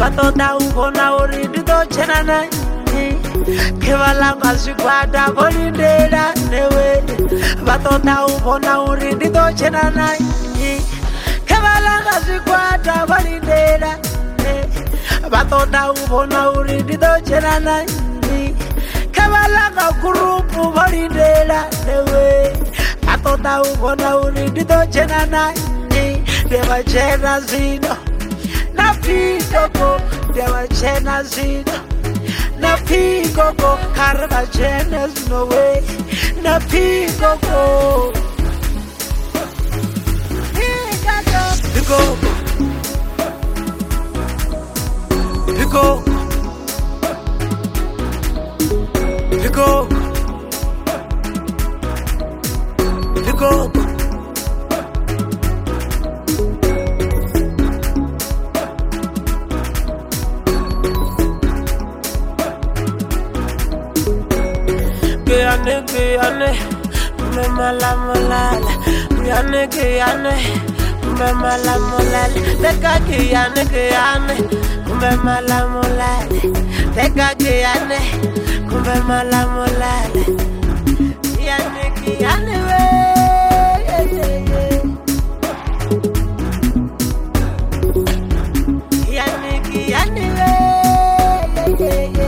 batota ubona uri dito chenana kevalanga zvikwata volindela newe batota ubona uri dito chenana kevalanga zvikwata volindela batota ubona uri dito chenana kevalanga grupu volindela newe batota ubona uri dito chenana deva chena zino na pikoko deva chena zino na pikoko karva chena zino we na pikoko pikoko pikoko pikoko pikoko Guyane, me mala molala. Guyane, me mala molala. Teka Guyane, me mala molala. Teka Guyane, me mala molala. Guyane, we. Guyane, we.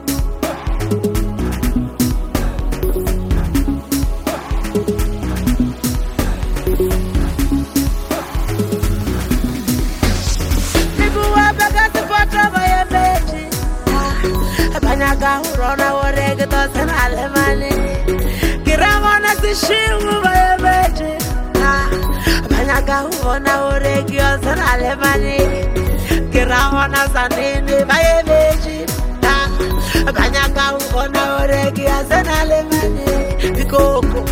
Banyaga urona orege to senale mani kiramona sishimu bayebeje banyaga urona orege to senale mani kiramona sanini bayebeje banyaga urona orege to senale mani pikoko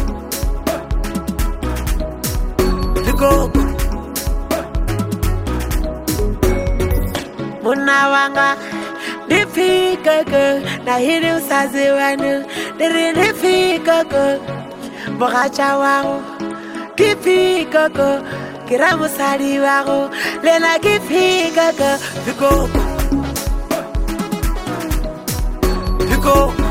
munawanga Nifika go, na hini usazi wanu. Nifika go, bogacha wangu. Kifika go, kiramu sari wangu. Lena kifika go, Pikoko.